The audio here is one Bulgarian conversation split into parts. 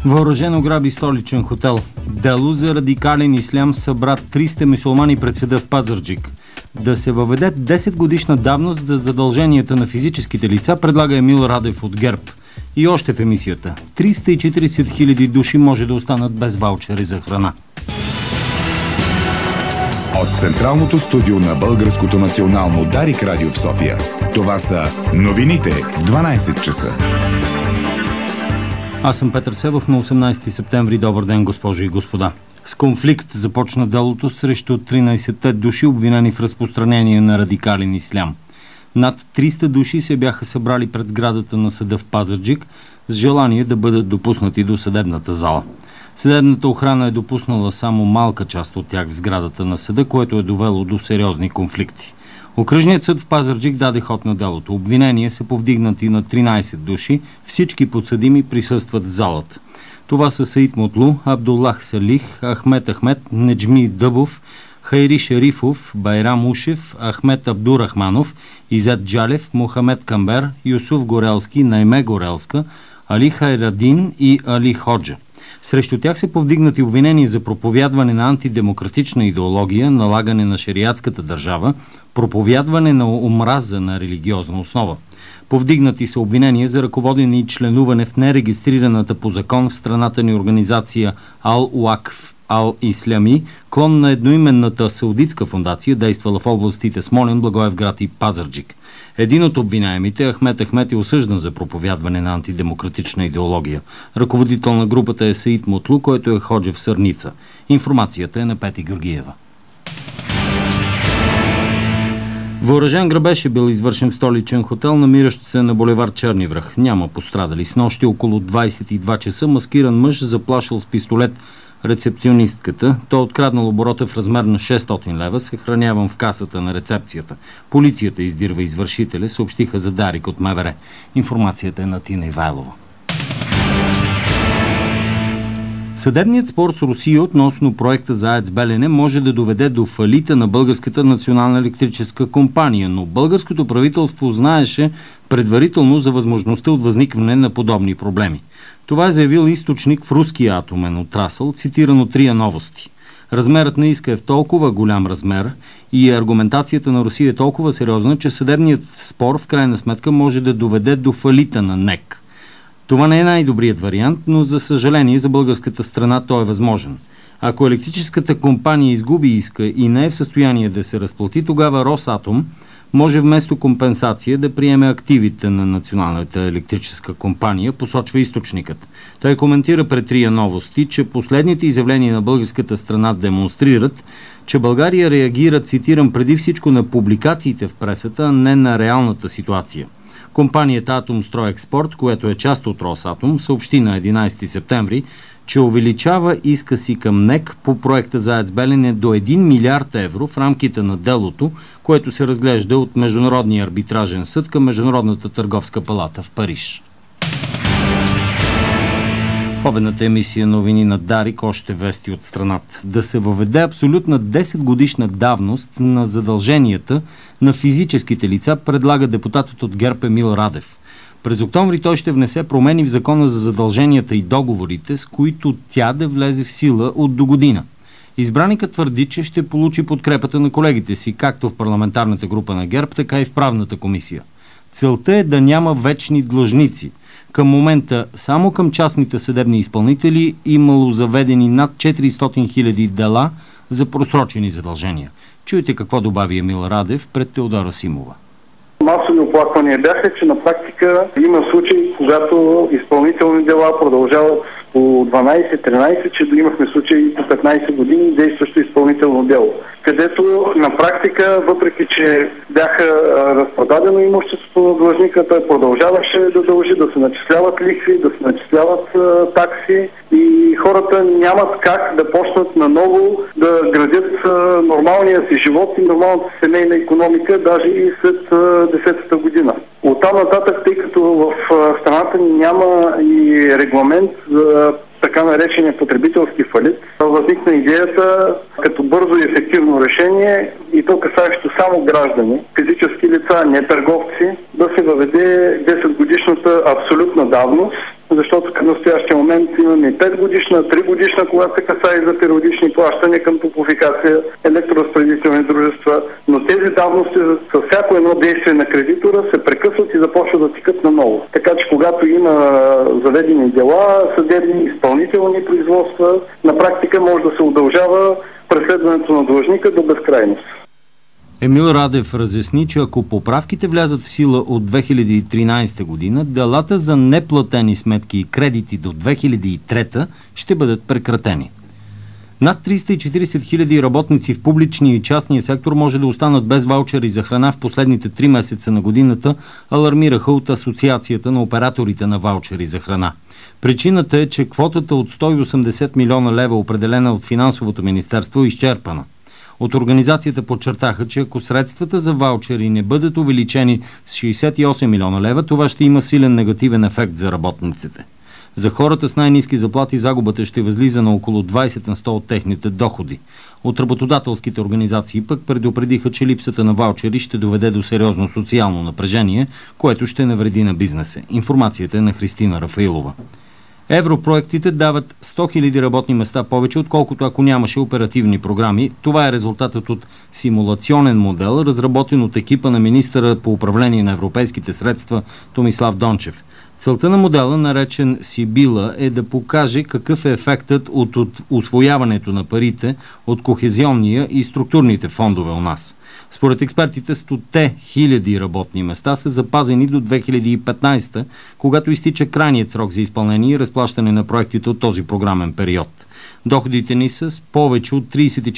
Въоръжено граби столичен хотел. Дело за радикален ислям събра 300 мюсюлмани пред съда в Пазарджик. Да се въведе 10 годишна давност за задълженията на физическите лица, предлага Емил Радев от ГЕРБ. И още в емисията. 340 хиляди души може да останат без ваучери за храна. От Централното студио на Българското национално Дарик радио в София. Това са новините в 12 часа. Аз съм Петър Севов. На 18 септември. Добър ден, госпожи и господа. С конфликт започна делото срещу 13 души, обвинени в разпространение на радикален ислям. Над 300 души се бяха събрали пред сградата на съда в Пазарджик с желание да бъдат допуснати до съдебната зала. Съдебната охрана е допуснала само малка част от тях в сградата на съда, което е довело до сериозни конфликти. Окръжният съд в Пазарджик даде ход на делото. Обвинения са повдигнати на 13 души. Всички подсъдими присъстват в залата. Това са Саид Мутлу, Абдуллах Салих, Ахмет Ахмет, Неджми Дъбов, Хайри Шерифов, Байрам Ушев, Ахмет Абдурахманов, Изет Джалев, Мохамед Камбер, Юсуф Горелски, Найме Горелска, Али Хайрадин и Али Ходжа. Срещу тях се повдигнати обвинения за проповядване на антидемократична идеология, налагане на шериатската държава, проповядване на омраза на религиозна основа. Повдигнати са обвинения за ръководене и членуване в нерегистрираната по закон в страната ни организация Ал-Уакф Ал-Ислями, клон на едноименната саудитска фондация, действала в областите Смолян, Благоевград и Пазарджик. Един от обвиняемите, Ахмет Ахмет, е осъждан за проповядване на антидемократична идеология. Ръководител на групата е Саид Мутлу, който е ходжа в Сърница. Информацията е на Пети Георгиева. Въоръжен грабеж е бил извършен в столичен хотел, намиращ се на булевард Черни връх. Няма пострадали. Снощи около 22 часа маскиран мъж заплашил с пистолет рецепционистката. Той откраднал оборота в размер на 600 лева, съхраняван в касата на рецепцията. Полицията издирва извършителя, съобщиха за Дарик от МВР. Информацията е на Тина Ивайлова. Съдебният спор с Русия относно проекта за АЕЦ Белене може да доведе до фалита на Българската национална електрическа компания, но българското правителство знаеше предварително за възможността от възникване на подобни проблеми. Това е заявил източник в руския атомен отрасъл, цитиран от РИА Новости. Размерът на иска е в толкова голям размер и аргументацията на Русия е толкова сериозна, че съдебният спор в крайна сметка може да доведе до фалита на НЕК. Това не е най-добрият вариант, но за съжаление за българската страна той е възможен. Ако електрическата компания изгуби иска и не е в състояние да се разплати, тогава Росатом може вместо компенсация да приеме активите на Националната електрическа компания, посочва източникът. Той коментира пред РИА Новости, че последните изявления на българската страна демонстрират, че България реагира, цитирам, преди всичко на публикациите в пресата, а не на реалната ситуация. Компанията Атомстройекспорт, което е част от Росатом, съобщи на 11 септември, че увеличава иска си към НЕК по проекта за АЕЦ Белене до 1 милиард евро в рамките на делото, което се разглежда от Международния арбитражен съд към Международната търговска палата в Париж. В обедната емисия новини на Дарик още вести от страната. Да се въведе абсолютна 10 годишна давност на задълженията на физическите лица, предлага депутатът от ГЕРБ Емил Радев. През октомври той ще внесе промени в закона за задълженията и договорите, с които тя да влезе в сила от до година. Избраникът твърди, че ще получи подкрепата на колегите си, както в парламентарната група на ГЕРБ, така и в правната комисия. Целта е да няма вечни длъжници. Към момента само към частните съдебни изпълнители имало заведени над 400 хиляди дела за просрочени задължения. Чуйте какво добави Емил Радев пред Теодора Симова. Масови оплаквания бяха, че на практика има случаи, когато изпълнителни дела продължават по 12-13, че имахме случаи по 15 години действащо изпълнително дело, където на практика, въпреки че бяха разпродадено имуществото на длъжника, той продължаваше да дължи, да се начисляват лихви, да се начисляват такси и хората нямат как да почнат наново да градят нормалния си живот и нормалната семейна икономика, даже и след 10-та година. Оттам нататък, тъй като в страната няма и регламент за така наречения потребителски фалит, възникна идеята като бързо и ефективно решение, и то касаещо само граждани, физически лица, не търговци, да се въведе 10 годишната абсолютна давност защото към настоящия момент имаме 5 годишна, 3 годишна, когато се касае за периодични плащания към Топлофикация, електроразпределителни дружества, но тези давности с всяко едно действие на кредитора се прекъсват и започват да текат наново. Така че когато има заведени дела, съдебни, изпълнителни производства, на практика може да се удължава преследването на длъжника до безкрайност. Емил Радев разясни, че ако поправките влязат в сила от 2013 година, делата за неплатени сметки и кредити до 2003 ще бъдат прекратени. Над 340 хиляди работници в публичния и частния сектор може да останат без ваучери за храна в последните 3 месеца на годината, алармираха от Асоциацията на операторите на ваучери за храна. Причината е, че квотата от 180 милиона лева, определена от Финансовото министерство, е изчерпана. От организацията подчертаха, че ако средствата за ваучери не бъдат увеличени с 68 милиона лева, това ще има силен негативен ефект за работниците. За хората с най-ниски заплати загубата ще възлиза на около 20 на 100 от техните доходи. От работодателските организации пък предупредиха, че липсата на ваучери ще доведе до сериозно социално напрежение, което ще навреди на бизнеса. Информацията е на Христина Рафаилова. Европроектите дават 100 000 работни места повече, отколкото ако нямаше оперативни програми. Това е резултатът от симулационен модел, разработен от екипа на министъра по управление на европейските средства Томислав Дончев. Целта на модела, наречен Сибила, е да покаже какъв е ефектът от усвояването на парите от кохезионния и структурните фондове у нас. Според експертите, 100 000 работни места са запазени до 2015, когато изтича крайният срок за изпълнение и разплащане на проектите от този програмен период. Доходите ни са с повече от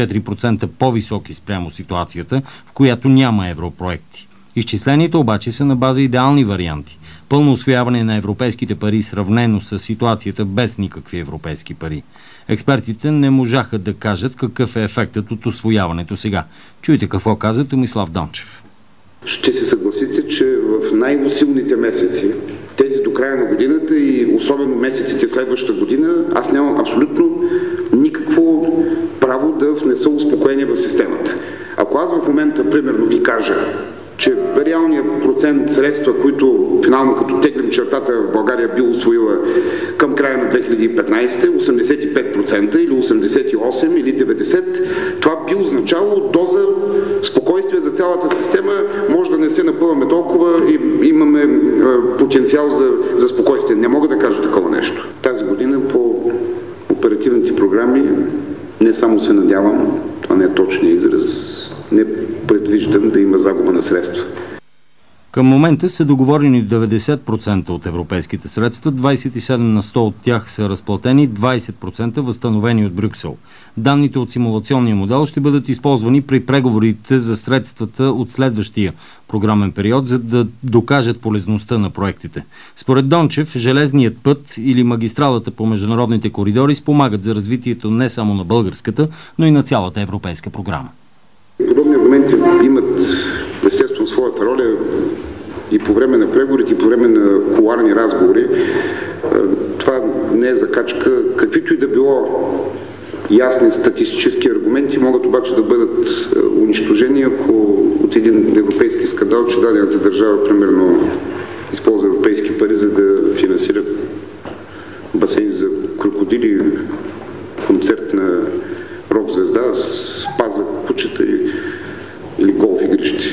34% по-високи спрямо ситуацията, в която няма европроекти. Изчисленията обаче са на база идеални варианти. Пълно усвояване на европейските пари сравнено с ситуацията без никакви европейски пари. Експертите не можаха да кажат какъв е ефектът от усвояването сега. Чуйте какво каза Томислав Дончев. Ще се съгласите, че в най-усилните месеци, тези до края на годината и особено месеците следващата година, аз нямам абсолютно никакво право да внеса успокоение в системата. Ако аз в момента, примерно, ви кажа, че реалният процент средства, които финално като теглим чертата в България би усвоила към края на 2015, 85% или 88% или 90%, това би означало доза спокойствие за цялата система. Може да не се напъваме толкова и имаме потенциал за спокойствие. Не мога да кажа такова нещо. Тази година по оперативните програми не само се надявам, това не е точният израз, не предвиждам да има загуба на средства. Към момента са договорени 90% от европейските средства, 27 на 100 от тях са разплатени, 20% възстановени от Брюксел. Данните от симулационния модел ще бъдат използвани при преговорите за средствата от следващия програмен период, за да докажат полезността на проектите. Според Дончев, железният път или магистралата по международните коридори спомагат за развитието не само на българската, но и на цялата европейска програма. Подобни аргументи имат естествено своята роля и по време на преговорите, и по време на кулоарни разговори. Това не е закачка. Каквито и да било ясни статистически аргументи могат обаче да бъдат унищожени, ако от един европейски скандал, че дадената държава, примерно, използва европейски пари, за да финансира басейн за крокодили, концерт на рок-звезда, спа за кучета или голф игрище.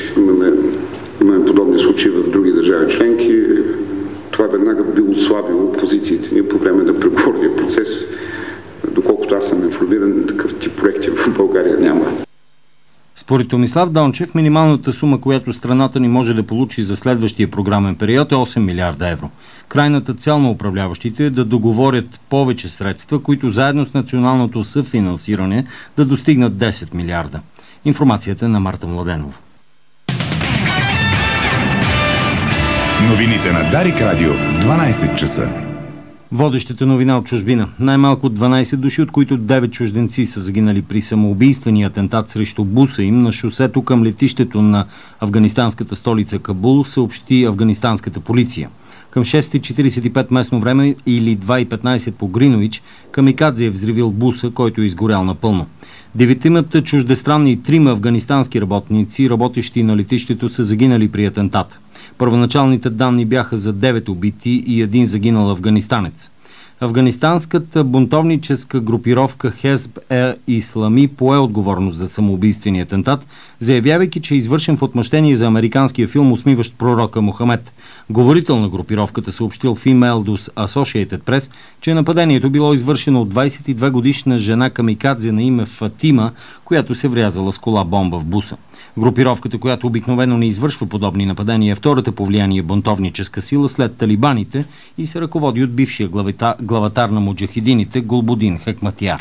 Имаме подобни случаи в други държави членки. Това веднага би ослабило позициите ни по време на преговорния процес. Доколкото аз съм информиран, такъв тип проекти в България няма. Според Томислав Дончев, минималната сума, която страната ни може да получи за следващия програмен период е 8 милиарда евро. Крайната цел на управляващите е да договорят повече средства, които заедно с националното съфинансиране да достигнат 10 милиарда. Информацията е на Марта Младенова. Новините на Дарик Радио в 12 часа. Водещата новина от чужбина. Най-малко 12 души, от които 9 чужденци са загинали при самоубийствения атентат срещу буса им на шосето към летището на афганистанската столица Кабул, съобщи афганистанската полиция. Към 6:45 местно време или 2:15 по Гринович, камикадзе е взривил буса, който е изгорял напълно. 9 чуждестранни и 3 афганистански работници, работещи на летището, са загинали при атентата. Първоначалните данни бяха за 9 убити и 1 загинал афганистанец. Афганистанската бунтовническа групировка Хезб Ислами пое отговорност за самоубийствения атентат, заявявайки, че е извършен в отмъщение за американския филм "Усмиващ пророка Мохамед". Говорител на групировката съобщил в имейл до Associated Press, че нападението било извършено от 22-годишна жена камикадзе на име Фатима, която се врязала с кола бомба в буса. Групировката, която обикновено не извършва подобни нападения, е втората по влияние бунтовническа сила след талибаните и се ръководи от бившия главатар на муджахидините Гулбудин Хекматияр.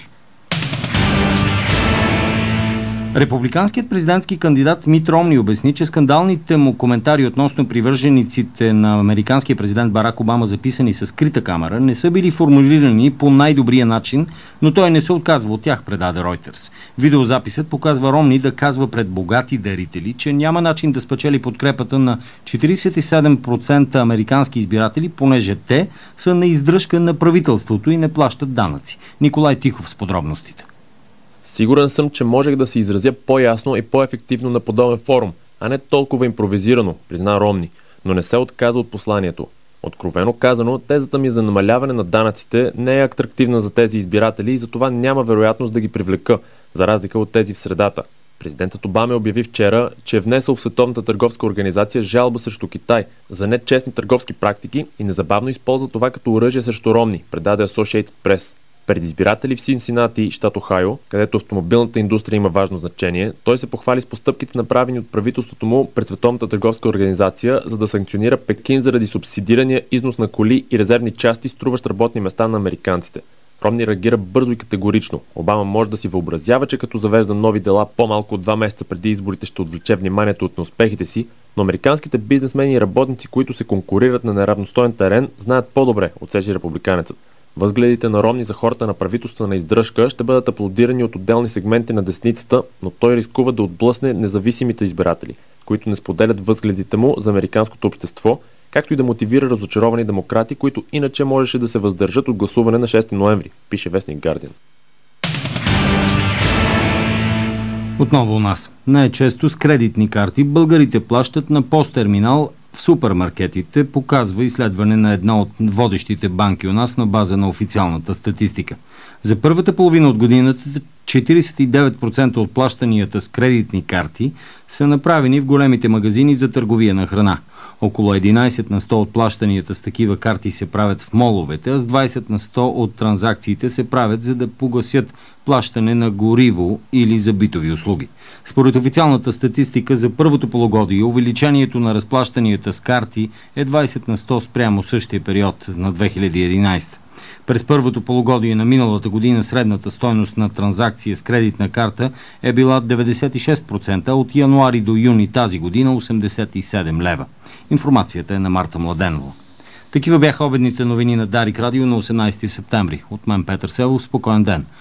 Републиканският президентски кандидат Мит Ромни обясни, че скандалните му коментари относно привържениците на американския президент Барак Обама, записани с скрита камера, не са били формулирани по най-добрия начин, но той не се отказва от тях, предаде Reuters. Видеозаписът показва Ромни да казва пред богати дарители, че няма начин да спечели подкрепата на 47% американски избиратели, понеже те са на издръжка на правителството и не плащат данъци. Николай Тихов с подробностите. Сигурен съм, че можех да се изразя по-ясно и по-ефективно на подобен форум, а не толкова импровизирано, призна Ромни, но не се отказа от посланието. Откровено казано, тезата ми за намаляване на данъците не е атрактивна за тези избиратели и затова няма вероятност да ги привлека, за разлика от тези в средата. Президентът Обама обяви вчера, че е внесъл в Световната търговска организация жалба срещу Китай за нечестни търговски практики и незабавно използва това като оръжие срещу Ромни, предаде Associated Press. Пред избиратели в Синсинати, щат Охайо, където автомобилната индустрия има важно значение, той се похвали с постъпките, направени от правителството му пред Световната търговска организация, за да санкционира Пекин заради субсидирания износ на коли и резервни части, струващ работни места на американците. Ромни реагира бързо и категорично. Обама може да си въобразява, че като завежда нови дела по-малко от 2 месеца преди изборите ще отвлече вниманието от неуспехите си, но американските бизнесмени и работници, които се конкурират на неравностоен терен, знаят по-добре, отсече републиканецът. Възгледите на Ромни за хората на правителствена издръжка ще бъдат аплодирани от отделни сегменти на десницата, но той рискува да отблъсне независимите избиратели, които не споделят възгледите му за американското общество, както и да мотивира разочаровани демократи, които иначе можеше да се въздържат от гласуване на 6 ноември, пише вестник Guardian. Отново у нас. Най-често с кредитни карти българите плащат на POS-терминал в супермаркетите, показва изследване на една от водещите банки у нас на база на официалната статистика. За първата половина от годината 49% от плащанията с кредитни карти са направени в големите магазини за търговия на храна. Около 11 на 100 от плащанията с такива карти се правят в моловете, а с 20 на 100 от транзакциите се правят, за да погасят плащане на гориво или за битови услуги. Според официалната статистика за първото полугодие увеличението на разплащанията с карти е 20 на 100 спрямо същия период на 2011. През първото полугодие на миналата година средната стойност на транзакция с кредитна карта е била 96%, а от януари до юни тази година 87 лева. Информацията е на Марта Младенова. Такива бяха обедните новини на Дарик Радио на 18 септември. От мен Петър Селов, спокоен ден.